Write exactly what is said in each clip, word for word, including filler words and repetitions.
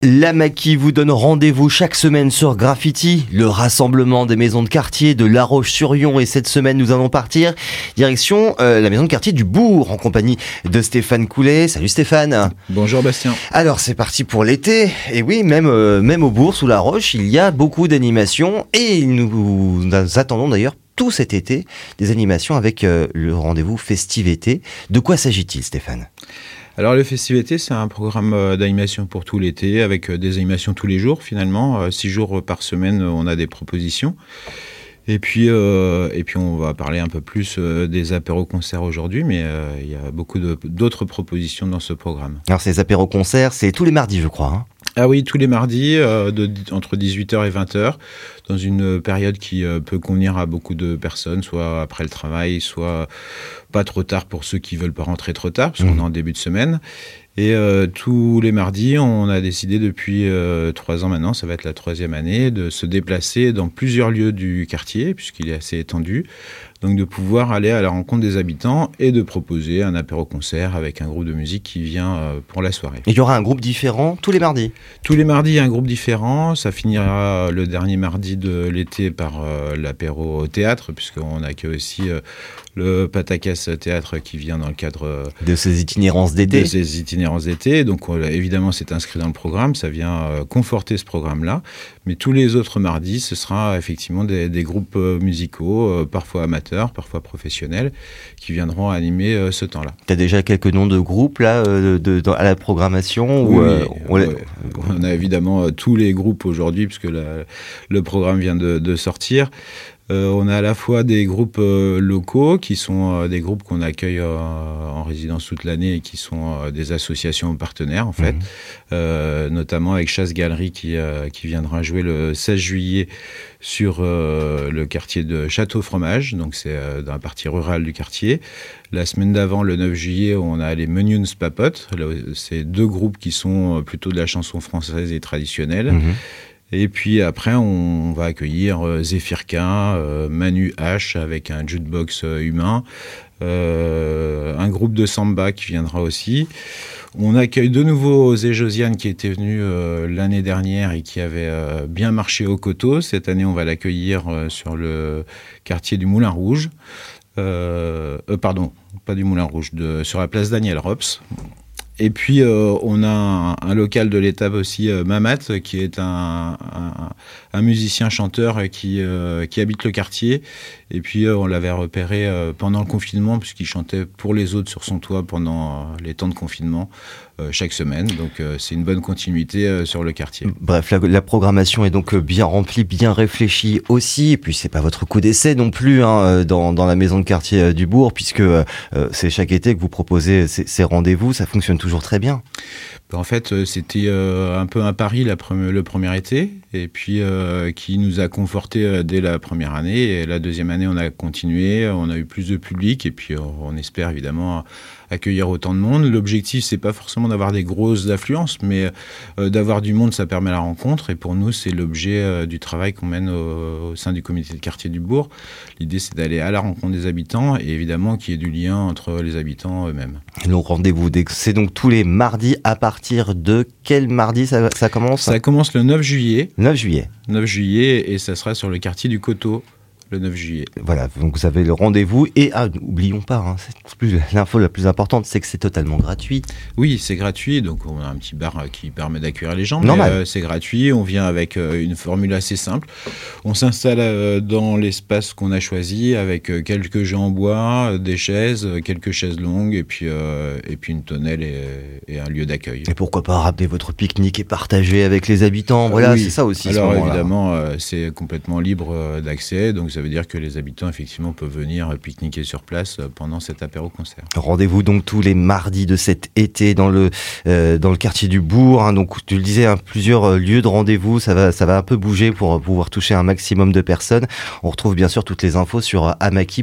L'Amaki vous donne rendez-vous chaque semaine sur Graffiti, le rassemblement des maisons de quartier de La Roche-sur-Yon. Et cette semaine, nous allons partir direction euh, la maison de quartier du Bourg en compagnie de Stéphane Coulet. Salut Stéphane. Bonjour Bastien. Alors c'est parti pour l'été. Et oui, même, euh, même au Bourg, sous La Roche, il y a beaucoup d'animations. Et nous, nous attendons d'ailleurs tout cet été des animations avec euh, le rendez-vous Festive Été. De quoi s'agit-il, Stéphane ? Alors le Festive Été, c'est un programme d'animation pour tout l'été, avec des animations tous les jours finalement. Six jours par semaine, on a des propositions. Et puis, euh, et puis on va parler un peu plus des apéros-concerts aujourd'hui, mais euh, il y a beaucoup de, d'autres propositions dans ce programme. Alors ces apéros-concerts, c'est tous les mardis je crois, hein. Ah oui, tous les mardis, euh, de, entre dix-huit heures et vingt heures, dans une période qui euh, peut convenir à beaucoup de personnes, soit après le travail, soit pas trop tard pour ceux qui veulent pas rentrer trop tard, parce mmh. qu'on est en début de semaine. Et euh, tous les mardis, on a décidé depuis euh, trois ans maintenant, ça va être la troisième année, de se déplacer dans plusieurs lieux du quartier, puisqu'il est assez étendu. Donc de pouvoir aller à la rencontre des habitants et de proposer un apéro-concert avec un groupe de musique qui vient euh, pour la soirée. Et il y aura un groupe différent tous les mardis ? Tous les mardis, il y a un groupe différent. Ça finira le dernier mardi de l'été par euh, l'apéro au théâtre, puisqu'on accueille aussi euh, le Patacas Théâtre qui vient dans le cadre euh, de ces itinérances d'été. De ces itinérances d'été. Donc euh, évidemment, c'est inscrit dans le programme. Ça vient euh, conforter ce programme-là. Mais tous les autres mardis, ce sera effectivement des, des groupes euh, musicaux, euh, parfois amateurs, parfois professionnels, qui viendront animer euh, ce temps-là. Tu as déjà quelques noms de groupes là, euh, de, de, à la programmation oui, ou, euh, on, ouais. on a évidemment euh, tous les groupes aujourd'hui, puisque la, le programme vient de, de sortir. Euh, on a à la fois des groupes euh, locaux, qui sont euh, des groupes qu'on accueille euh, en résidence toute l'année et qui sont euh, des associations partenaires, en fait. Mmh. Euh, notamment avec Chasse Galerie qui, euh, qui viendra jouer le seize juillet sur euh, le quartier de Château-Fromage, donc c'est euh, dans la partie rurale du quartier. La semaine d'avant, le neuf juillet, on a les Menuns Papotes. Là, c'est deux groupes qui sont plutôt de la chanson française et traditionnelle. Mmh. Et puis après, on va accueillir euh, Zéphirka, euh, Manu H avec un jukebox euh, humain, euh, un groupe de samba qui viendra aussi. On accueille de nouveau Zé Josiane qui était venu euh, l'année dernière et qui avait euh, bien marché au Coteau. Cette année, on va l'accueillir euh, sur le quartier du Moulin Rouge. Euh, euh, pardon, pas du Moulin Rouge, de, sur la place Daniel Rops. Et puis, euh, on a un, un local de l'étape aussi, euh, Mamat, qui est un, un, un musicien-chanteur qui, euh, qui habite le quartier. Et puis, euh, on l'avait repéré euh, pendant le confinement, puisqu'il chantait pour les autres sur son toit pendant euh, les temps de confinement, euh, chaque semaine. Donc, euh, c'est une bonne continuité euh, sur le quartier. Bref, la, la programmation est donc bien remplie, bien réfléchie aussi. Et puis, c'est pas votre coup d'essai non plus hein, dans, dans la maison de quartier du Bourg, puisque euh, c'est chaque été que vous proposez ces, ces rendez-vous. Ça fonctionne toujours très bien. En fait, c'était euh, un peu un pari la pre- le premier été, et puis euh, qui nous a conforté euh, dès la première année. Et la deuxième année, on a continué, on a eu plus de public, et puis euh, on espère évidemment accueillir autant de monde. L'objectif, c'est pas forcément d'avoir des grosses affluences, mais euh, d'avoir du monde, ça permet la rencontre. Et pour nous, c'est l'objet euh, du travail qu'on mène au, au sein du comité de quartier du Bourg. L'idée, c'est d'aller à la rencontre des habitants, et évidemment qu'il y ait du lien entre les habitants eux-mêmes. Le rendez-vous, c'est donc tous les mardis à partir de quel mardi ça, ça commence ? Ça commence le neuf juillet. neuf juillet. neuf juillet, et ça sera sur le quartier du Coteau. Le neuf juillet. Voilà, donc vous avez le rendez-vous et ah, n'oublions pas, hein, c'est plus, l'info la plus importante, c'est que c'est totalement gratuit. Oui, c'est gratuit, donc on a un petit bar qui permet d'accueillir les gens, Normal. mais euh, c'est gratuit, on vient avec euh, une formule assez simple. On s'installe euh, dans l'espace qu'on a choisi avec euh, quelques jeux en bois, des chaises, quelques chaises longues et puis, euh, et puis une tonnelle et, et un lieu d'accueil. Et pourquoi pas ramener votre pique-nique et partager avec les habitants, voilà, oui. C'est ça aussi. Alors évidemment, euh, c'est complètement libre euh, d'accès, donc ça Ça veut dire que les habitants, effectivement, peuvent venir pique-niquer sur place pendant cet apéro-concert. Rendez-vous donc tous les mardis de cet été dans le, euh, dans le quartier du Bourg. Hein. Donc, tu le disais, hein, plusieurs lieux de rendez-vous. Ça va, ça va un peu bouger pour pouvoir toucher un maximum de personnes. On retrouve bien sûr toutes les infos sur amaki point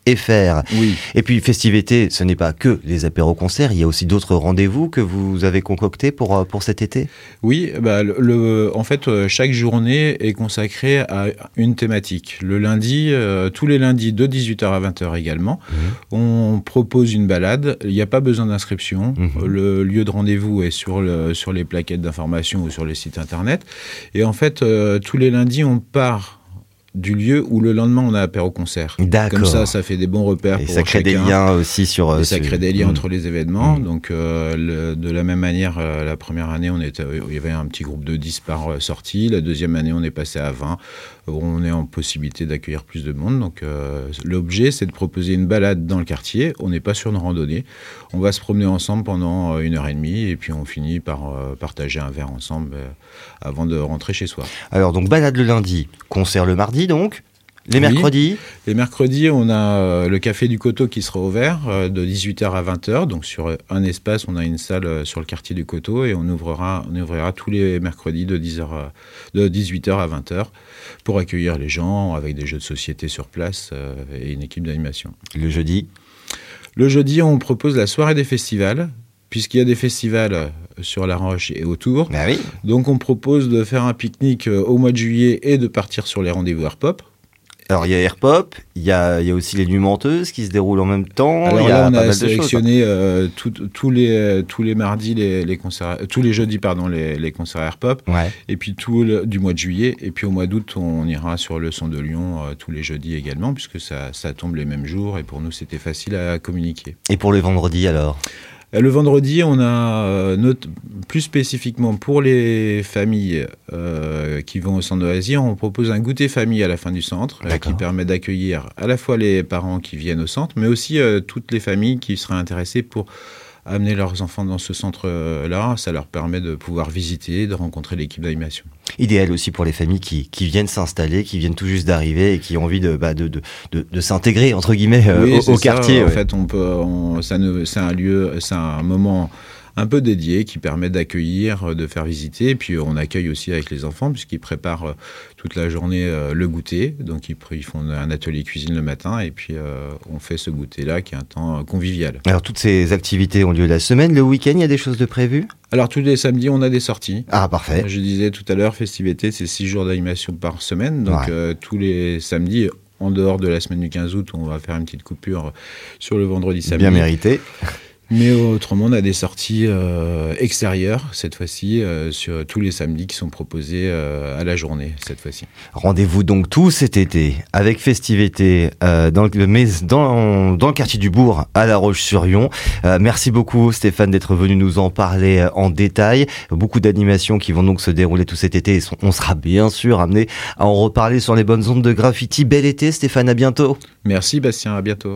F R. Oui. Et puis Festivité, ce n'est pas que les apéros-concerts, il y a aussi d'autres rendez-vous que vous avez concoctés pour, pour cet été? Oui, bah, le, le, en fait, chaque journée est consacrée à une thématique. Le lundi, euh, tous les lundis de dix-huit heures à vingt heures également, mmh. on propose une balade. Il n'y a pas besoin d'inscription. Mmh. Le lieu de rendez-vous est sur, le, sur les plaquettes d'information ou sur les sites internet. Et en fait, euh, tous les lundis, on part du lieu où le lendemain on a apéro-concert. D'accord. Comme ça, ça fait des bons repères et pour ça crée chacun. des liens aussi sur... Et ça sur... crée des liens mmh. entre les événements. Mmh. Donc, euh, le, de la même manière, euh, la première année, on était, il y avait un petit groupe de dix par euh, sortie. La deuxième année, on est passé à vingt. On est en possibilité d'accueillir plus de monde. Donc, euh, l'objet, c'est de proposer une balade dans le quartier. On n'est pas sur une randonnée. On va se promener ensemble pendant une heure et demie. Et puis, on finit par euh, partager un verre ensemble euh, avant de rentrer chez soi. Alors, donc, balade le lundi, concert le mardi, donc. Les mercredis oui. Les mercredis, on a euh, le Café du Coteau qui sera ouvert euh, de dix-huit heures à vingt heures. Donc, sur un espace, on a une salle euh, sur le quartier du Coteau et on ouvrira, on ouvrira tous les mercredis de, dix heures, de dix-huit heures à vingt heures pour accueillir les gens avec des jeux de société sur place euh, et une équipe d'animation. Le jeudi Le jeudi, on propose la soirée des festivals, puisqu'il y a des festivals sur La Roche et autour. Ben oui. Donc, on propose de faire un pique-nique au mois de juillet et de partir sur les rendez-vous Airpop. Alors, il y a Airpop, il y a, il y a aussi les Nuits Menteuses qui se déroulent en même temps. Alors il y là, a on pas a mal sélectionné de choses, euh, tout, tous, les, tous les mardis, les, les concerts, tous les jeudis, pardon, les, les concerts Airpop. Ouais. Et puis tout le, du mois de juillet. Et puis au mois d'août, on ira sur le Son de Lyon euh, tous les jeudis également, puisque ça, ça tombe les mêmes jours. Et pour nous, c'était facile à communiquer. Et pour les vendredis, alors ? Le vendredi, on a, euh, notre, plus spécifiquement pour les familles euh, qui vont au centre de loisirs, on propose un goûter famille à la fin du centre euh, qui permet d'accueillir à la fois les parents qui viennent au centre, mais aussi euh, toutes les familles qui seraient intéressées pour amener leurs enfants dans ce centre-là. Ça leur permet de pouvoir visiter, de rencontrer l'équipe d'animation. Idéal aussi pour les familles qui, qui viennent s'installer, qui viennent tout juste d'arriver et qui ont envie de, bah, de, de, de, de s'intégrer, entre guillemets, euh, oui, au, au ça. quartier. En ouais. fait, on peut, on, ça ne, c'est un lieu, c'est un moment un peu dédié qui permet d'accueillir, de faire visiter. Et puis on accueille aussi avec les enfants puisqu'ils préparent toute la journée le goûter. Donc ils, ils font un atelier cuisine le matin et puis euh, on fait ce goûter-là qui est un temps convivial. Alors toutes ces activités ont lieu la semaine. Le week-end, il y a des choses de prévues ? Alors tous les samedis, on a des sorties. Ah, parfait. Je disais tout à l'heure, Festivité, c'est six jours d'animation par semaine. Donc ouais. euh, tous les samedis, en dehors de la semaine du quinze août, on va faire une petite coupure sur le vendredi samedi. Bien mérité. Mais autrement, on a des sorties euh, extérieures, cette fois-ci, euh, sur tous les samedis qui sont proposés euh, à la journée, cette fois-ci. Rendez-vous donc tout cet été avec Festivité euh, dans, le, mais dans, dans le quartier du Bourg, à La Roche-sur-Yon. Euh, merci beaucoup Stéphane d'être venu nous en parler en détail. Beaucoup d'animations qui vont donc se dérouler tout cet été et on sera bien sûr amené à en reparler sur les bonnes ondes de Graffiti. Bel été Stéphane, à bientôt. Merci Bastien, à bientôt.